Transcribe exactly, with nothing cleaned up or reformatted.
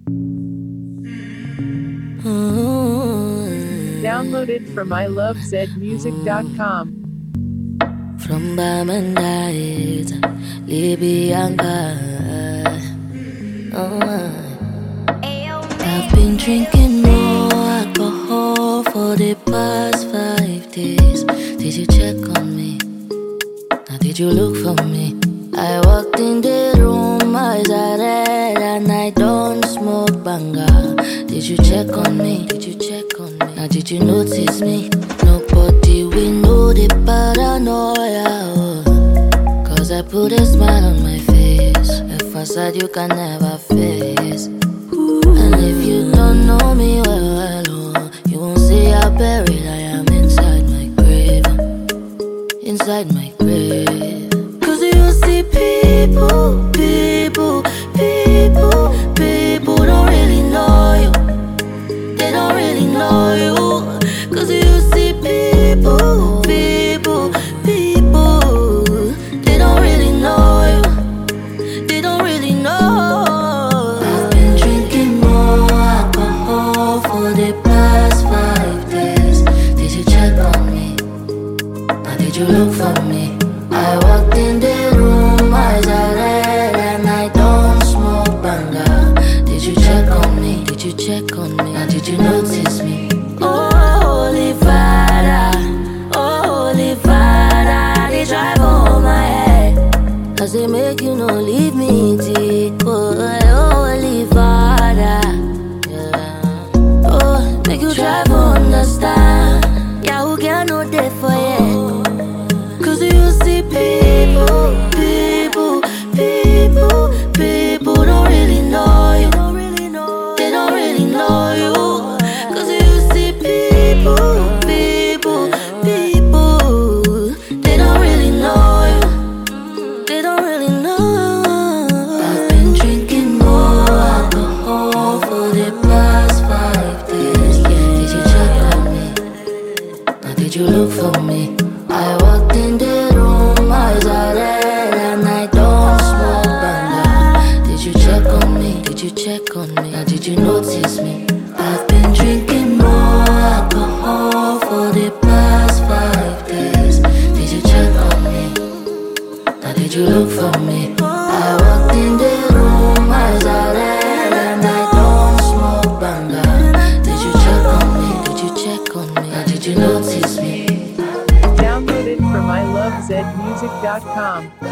Downloaded from I love zed music dot com. From Bamandait, Libyanka. Oh, I've been drinking more alcohol for the past five days. Did you check on me? Now did you look for me? I walked in the room, eyes are red, and I don't smoke banga. Did you check on me? Did you check on me? Now did you notice me? Nobody will know the paranoia. Oh. Cause I put a smile on my face, a facade you can never face. And if you don't know me well, well oh, you won't see how buried I am inside my grave. Inside my grave. Cause you see people, people, people, people don't really know you. They don't really know you. Cause you see people, people, people, they don't really know you. They don't really know. I've been drinking more alcohol for the past five days. Did you check on me? Now did you look for me? I walked in the room, eyes are red, and I don't smoke banga. Did you check on me? Did you check on me? Now did you notice me? Oh, holy Father, oh, holy Father, they drive on my head. Cause they make you no leave me deep. Oh, holy Father, yeah. Oh, make you drive understand. Yeah, who can no day for you? Cause you see people, people, people, people don't really know you. They don't really know you. Cause you see people, people, people, they don't really know you. They don't really know. I've been drinking more alcohol for the past five days. Did you check on me? Now did you look for me? I walked in the room, eyes are red, and I don't smoke banga. Did you check on me? Did you check on me? Now did you notice me? I've been drinking more alcohol for the past five days. Did you check on me? Now did you look for me? I walked in the room, eyes are red, and I don't smoke banga. Did you check on me? Did you check on me? Now did you notice me? Downloaded from I love zed music dot com.